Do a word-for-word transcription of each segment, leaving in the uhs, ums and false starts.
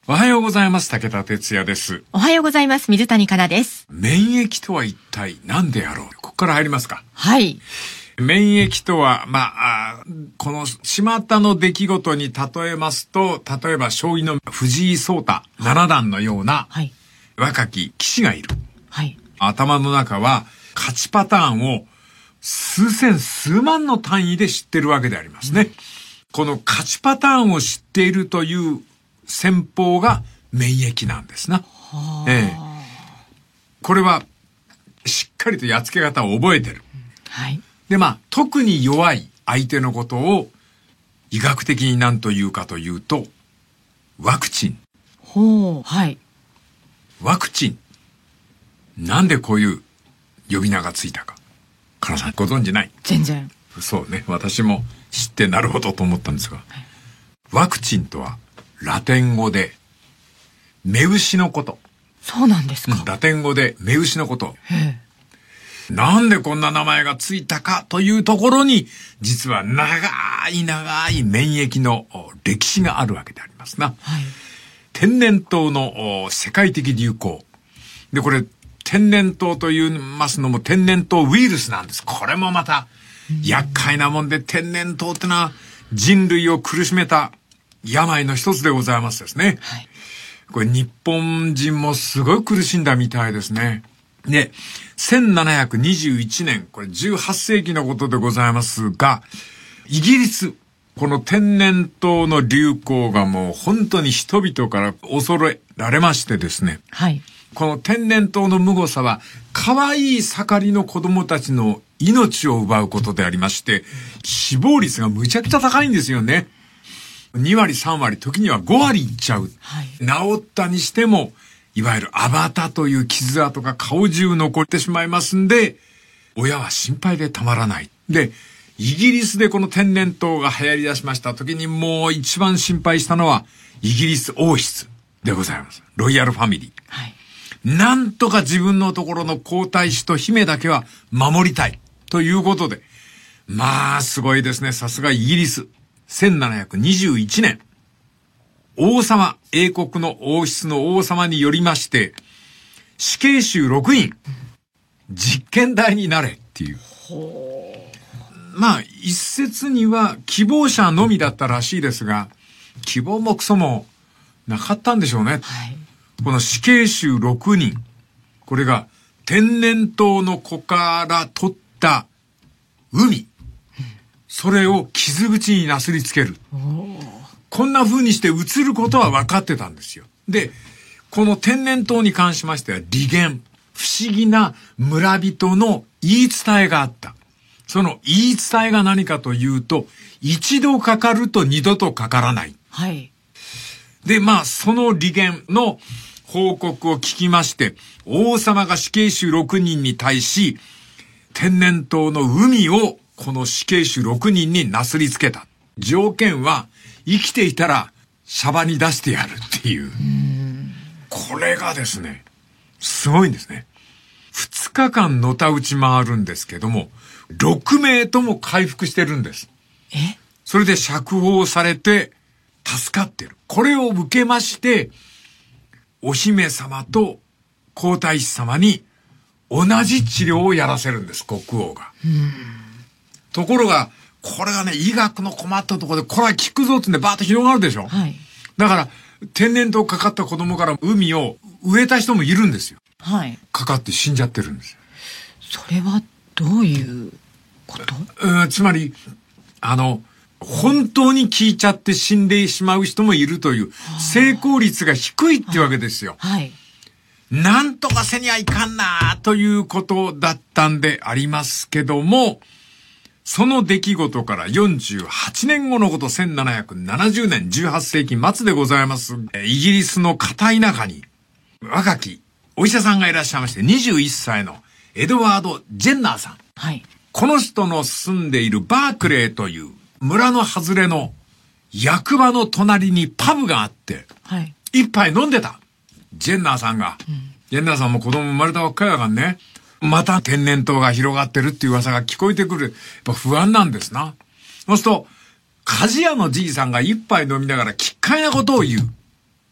おはようございます。武田哲也です。 おはようございます。水谷香奈です。 免疫とは一体何であろう。ここから入りますか。 はい。 免疫とは、まあ、あこの巷の出来事に例えますと、例えば将棋の藤井聡太七段のような若き棋士がいる。 はい。 頭の中は勝ちパターンを数千数万の単位で知ってるわけでありますね。うん、この勝ちパターンを知っているという戦法が免疫なんですな。ええ、これはしっかりとやっつけ方を覚えてる。 はい。 で、まあ、特に弱い相手のことを医学的に何というかというと、ワクチン。 ほう、はい。 ワクチン。なんでこういう呼び名がついたか。かなさんご存知ない？ 全然。 そうね。私も知ってなるほどと思ったんですが。はい、ワクチンとはラテン語で目牛のこと。 そうなんですか。 ラテン語で目牛のこと。 へえ。 なんでこんな名前がついたかというところに、実は長い長い免疫の歴史があるわけでありますな。 はい、 天然痘の世界的流行。で、これ、天然痘と言いますのも天然痘ウイルスなんです。これもまた、厄介なもんで、天然痘ってのは人類を苦しめた病の一つでございますですね。 はい、 これ日本人もすごい苦しんだみたいですね。で、せんななひゃくにじゅういちねん、これじゅうはっせいきのことでございますが、イギリス、この天然痘の流行がもう本当に人々から恐れられましてですね。 はい。 この天然痘のむごさは、可愛い盛りの子供たちの命を奪うことでありまして、死亡率がむちゃくちゃ高いんですよね。にわりさんわり、時にはごわりいっちゃう。 はい、 治ったにしても、いわゆるアバタという傷跡が顔中残ってしまいますんで、親は心配でたまらない。で、イギリスでこの天然痘が流行り出しました時にもう一番心配したのは、イギリス王室でございます。ロイヤルファミリー。 はい、 なんとか自分のところの皇太子と姫だけは守りたい。ということで。まあ、すごいですね。さすがイギリス。せんななひゃくにじゅういちねん。王様、英国の王室の王様によりまして、死刑囚ろくにん、実験台になれっていう。まあ、一説には希望者のみだったらしいですが、希望もクソもなかったんでしょうね。 はい、 この死刑囚ろくにん、これが天然痘の子から取った海、それを傷口になすりつける。こんな風にして移ることは分かってたんですよ。で、この天然痘に関しましては、利言、不思議な村人の言い伝えがあった。その言い伝えが何かというと、一度かかると二度とかからない。 はい。 で、まあ、その利言の報告を聞きまして、王様が死刑囚ろくにんに対し、天然痘の海をこの死刑囚ろくにんになすりつけた。条件は、生きていたらシャバに出してやるっていう。 うーん、 これがですね、すごいんですね。ふつかかんのたうち回るんですけども、ろくめいとも回復してるんです。 え？ それで釈放されて助かってる。これを受けまして、お姫様と皇太子様に同じ治療をやらせるんです、国王が。 うーん、 ところが、これがね、医学の困ったところで、これは効くぞってね、バーッと広がるでしょ。 はい。 だから、天然痘かかった子供から海を植えた人もいるんですよ。 はい。 かかって死んじゃってるんですよ。 それはどういうこと？ うん、つまり、あの、本当に効いちゃって死んでしまう人もいるという、成功率が低いってわけですよ。 はい。 なんとかせにはいかんなということだったんでありますけども、その出来事からよんじゅうはちねんごのこと、せんななひゃくななじゅうねん、じゅうはっせいき末でございます。イギリスの片田舎に、若きお医者さんがいらっしゃいまして、にじゅういっさいのエドワード・ジェンナーさん。 はい。 この人の住んでいるバークレーという村の外れの役場の隣にパブがあって、 はい。 一杯飲んでた。ジェンナーさんが。 うん、 ジェンナーさんも子供生まれたばっかりだからね。また天然痘が広がってるっていう噂が聞こえてくる。やっぱ不安なんですな。そうすると、鍛冶屋のじいさんが一杯飲みながら奇怪なことを言う。些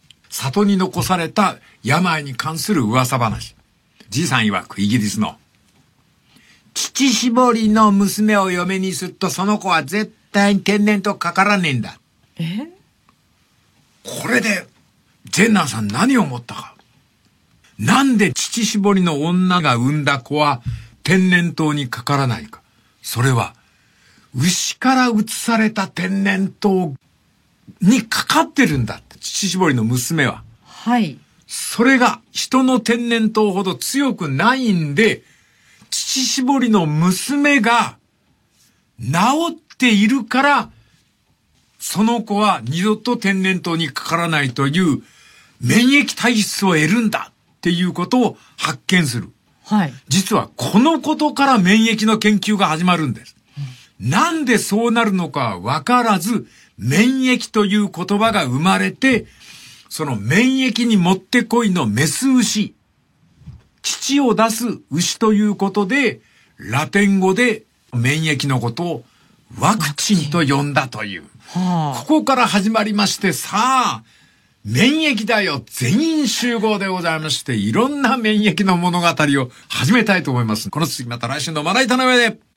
里に残された病に関する噂話。じいさん曰くイギリスの。乳搾りの娘を嫁にするとその子は絶対に天然とかからねえんだ。 え？ これで、ジェンナーさん何を思ったか。なんで乳搾りの女が産んだ子は天然痘にかからないか。それは、牛から移された天然痘にかかってるんだって、乳搾りの娘は。 はい。 それが人の天然痘ほど強くないんで、乳搾りの娘が治っているから、その子は二度と天然痘にかからないという免疫体質を得るんだっていうことを発見する。 はい。 実はこのことから免疫の研究が始まるんです。うん、なんでそうなるのかわからず、免疫という言葉が生まれて、その免疫にもってこいのメス牛、乳を出す牛ということで、ラテン語で免疫のことをワクチンと呼んだという。はあ、ここから始まりまして、さあ、免疫だよ、全員集合でございまして、いろんな免疫の物語を始めたいと思います。この続きまた来週のまな板の上で。